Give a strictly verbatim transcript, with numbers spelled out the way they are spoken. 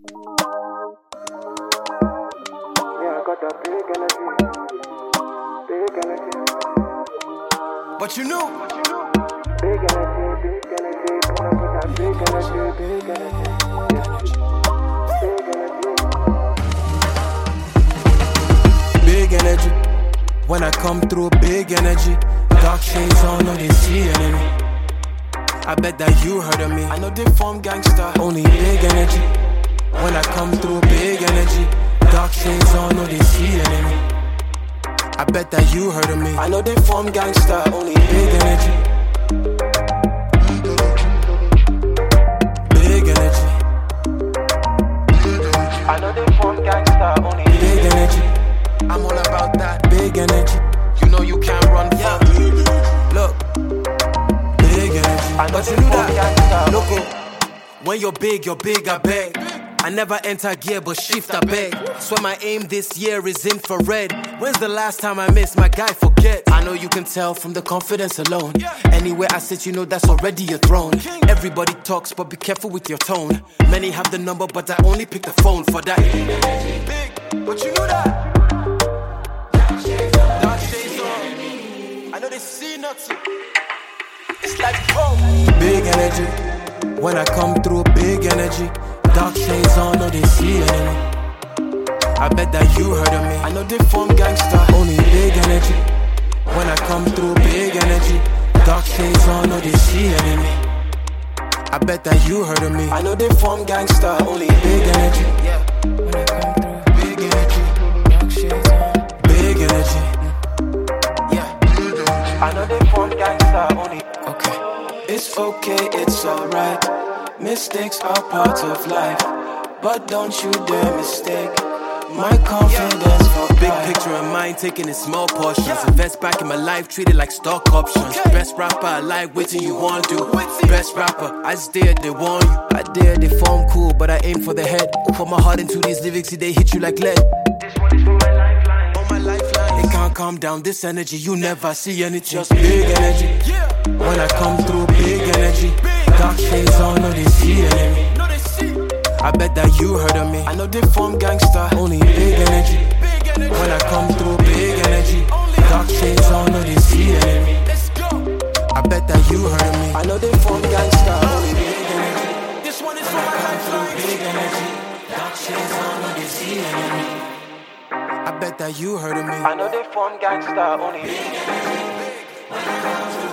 Yeah, I got that big energy. Big energy. But you know, Big energy, big energy. Gonna put that big energy, big energy. Yeah. Big energy. big energy. When I come through, big energy. Dark shades on, no they see enemy. I bet that you heard of me. I know they form gangster. Only big energy. When I come through, big energy. Dark shades on, no they see enemy. I bet that you heard of me. I know they form gangster. Only big energy. Big energy. I know they form gangster. Only Big energy. I'm all about that big energy. You know you can't run from. Look, big energy. I know But they you knew form that. gangster. Look, when you're big, you're big, I beg. I never enter gear, but shift, I beg. Swear my aim this year is infrared. When's the last time I missed? My guy, forget. I know you can tell from the confidence alone. Anywhere I sit, you know that's already your throne. Everybody talks, but be careful with your tone. Many have the number, but I only pick the phone for that. Big, but you know that. Dark shades on. I know they see nothing. It's like home. Big energy. When I come through, big energy. Dark shades on, no they see enemy. I bet that you heard of me. I know they form gangster. Only big energy. When I come through, big energy. Dark shades on, no they see enemy. I bet that you heard of me. I know they form gangster. Only big energy. Yeah. When I come through, big energy. Dark shades on. Big energy. Yeah. I know they form gangster. Only. Okay. It's okay, it's alright. Mistakes are part of life, but don't you dare mistake my confidence for big picture in mind, taking in small portions. Invest back in my life, treat it like stock options. Best rapper alive, waiting you want to. Best rapper, I just dare they warn you. I dare they form cool, but I aim for the head. Put my heart into these lyrics, see they hit you like lead. This one is for my lifeline. On my lifeline, they can't calm down this energy. You never see anything, just big energy. When I come through, big energy. Dark shades on, no they see enemy. I bet that you heard of me. I know they form gangster. Only big energy. When I come through, big energy. Dark shades on, no they see enemy. I bet that you heard of me. I know they form gangster. Only big energy. This one is for my lifeline. Big energy. Dark shades on, no they see enemy. I bet that you heard of me. I know they form gangster. Only. Big energy. When I come through,